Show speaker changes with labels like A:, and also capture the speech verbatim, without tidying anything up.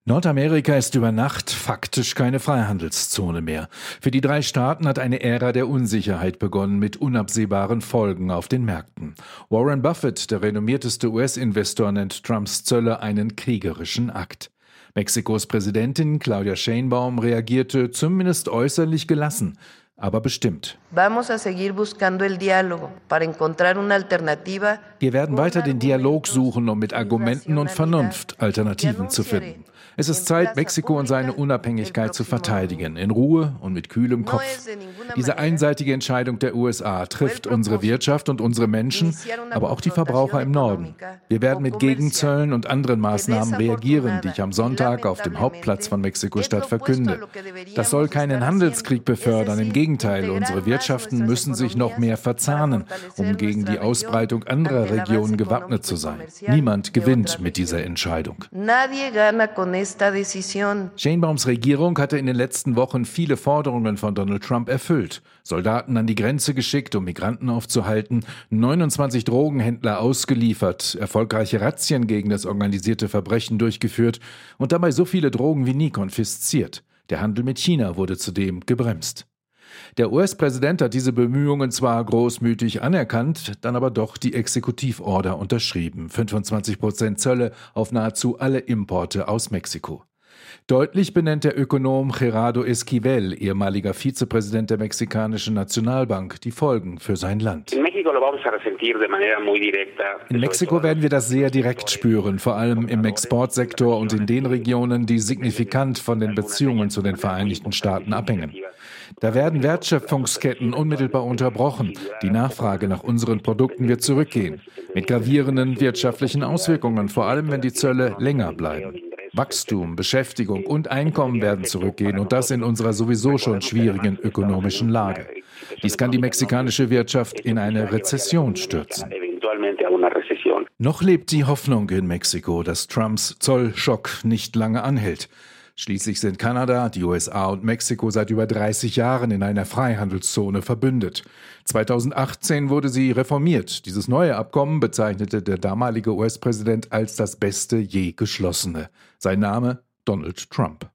A: Nordamerika ist über Nacht faktisch keine Freihandelszone mehr. Für die drei Staaten hat eine Ära der Unsicherheit begonnen mit unabsehbaren Folgen auf den Märkten. Warren Buffett, der renommierteste U S-Investor, nennt Trumps Zölle einen kriegerischen Akt. Mexikos Präsidentin Claudia Sheinbaum reagierte zumindest äußerlich gelassen, aber bestimmt. Wir werden weiter den Dialog suchen, um mit Argumenten und Vernunft Alternativen zu finden. Es ist Zeit, Mexiko und seine Unabhängigkeit zu verteidigen, in Ruhe und mit kühlem Kopf. Diese einseitige Entscheidung der U S A trifft unsere Wirtschaft und unsere Menschen, aber auch die Verbraucher im Norden. Wir werden mit Gegenzöllen und anderen Maßnahmen reagieren, die ich am Sonntag auf dem Hauptplatz von Mexiko-Stadt verkünde. Das soll keinen Handelskrieg befördern, im Gegenteil, unsere Wirtschaften müssen sich noch mehr verzahnen, um gegen die Ausbreitung anderer Regionen gewappnet zu sein. Niemand gewinnt mit dieser Entscheidung. Sheinbaums Regierung hatte in den letzten Wochen viele Forderungen von Donald Trump erfüllt. Soldaten an die Grenze geschickt, um Migranten aufzuhalten, neunundzwanzig Drogenhändler ausgeliefert, erfolgreiche Razzien gegen das organisierte Verbrechen durchgeführt und dabei so viele Drogen wie nie konfisziert. Der Handel mit China wurde zudem gebremst. Der U S-Präsident hat diese Bemühungen zwar großmütig anerkannt, dann aber doch die Exekutivorder unterschrieben. fünfundzwanzig Prozent Zölle auf nahezu alle Importe aus Mexiko. Deutlich benennt der Ökonom Gerardo Esquivel, ehemaliger Vizepräsident der Mexikanischen Nationalbank, die Folgen für sein Land. In Mexiko werden wir das sehr direkt spüren, vor allem im Exportsektor und in den Regionen, die signifikant von den Beziehungen zu den Vereinigten Staaten abhängen. Da werden Wertschöpfungsketten unmittelbar unterbrochen. Die Nachfrage nach unseren Produkten wird zurückgehen, mit gravierenden wirtschaftlichen Auswirkungen, vor allem wenn die Zölle länger bleiben. Wachstum, Beschäftigung und Einkommen werden zurückgehen und das in unserer sowieso schon schwierigen ökonomischen Lage. Dies kann die mexikanische Wirtschaft in eine Rezession stürzen. Noch lebt die Hoffnung in Mexiko, dass Trumps Zollschock nicht lange anhält. Schließlich sind Kanada, die U S A und Mexiko seit über dreißig Jahren in einer Freihandelszone verbündet. zweitausendachtzehn wurde sie reformiert. Dieses neue Abkommen bezeichnete der damalige U S-Präsident als das beste je geschlossene. Sein Name: Donald Trump.